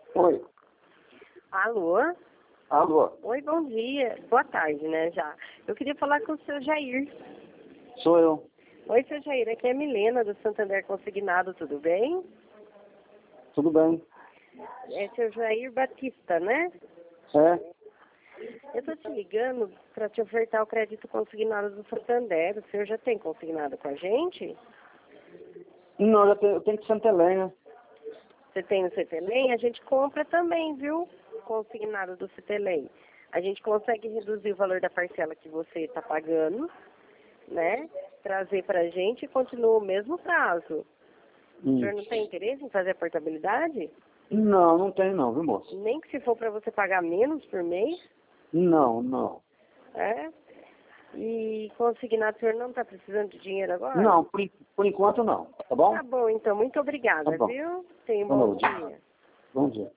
Oi. Alô? Alô, Oi, bom dia. Boa tarde, né, já. Eu queria falar com o seu Jair. sou eu. Oi, seu Jair, aqui é a Milena, do Santander Consignado, tudo bem? Tudo bem? É seu Jair Batista, né? É? Eu tô te ligando para te ofertar o crédito consignado do Santander. O senhor já tem consignado com a gente? Não, eu tenho que Santa Helena. Você tem o CTLEM? A gente compra também, viu? Consignado do CTLEM. A gente consegue reduzir o valor da parcela que você está pagando, né? Trazer para a gente e continua o mesmo prazo. O senhor não tem interesse em fazer a portabilidade? Não, não tem não, viu, moço? Nem que se for para você pagar menos por mês, Não. é? E consignado, o senhor não está precisando de dinheiro agora? Não, por enquanto não, tá bom? Tá bom, então. Muito obrigada, Tá bom. viu? Tenha um Boa bom noite. dia. Bom dia.